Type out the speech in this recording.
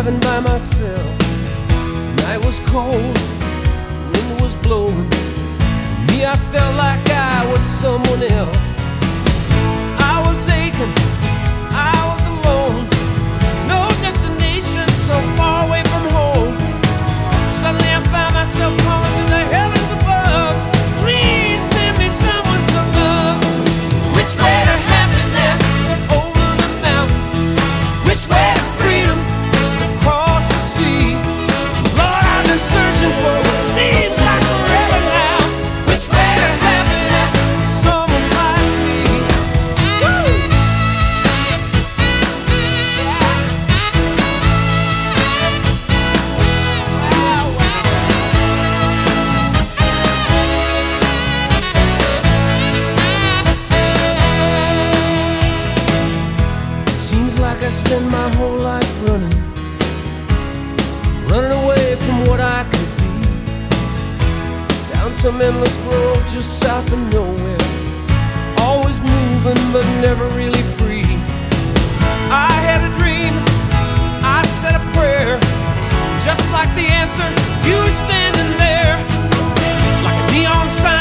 driving by myself. The night was cold, the wind was blowing. Me, I felt like I was someone else. I was aching, I was alone. No destination, so far away from home. Suddenly I found myself calling to the heavens above. Please send me someone to love. Which way to happiness? Over the mountain. Which way to freedom? Just across the sea. Lord, I've been searching for what seems like forever now. Which way to happiness? Someone like me. Woo! Wow, wow. It seems like I spend my whole life running away from what I could be, down some endless road just south of nowhere. Always moving but never really free. I had a dream, I said a prayer, just like the answer, you standing there, like a neon sign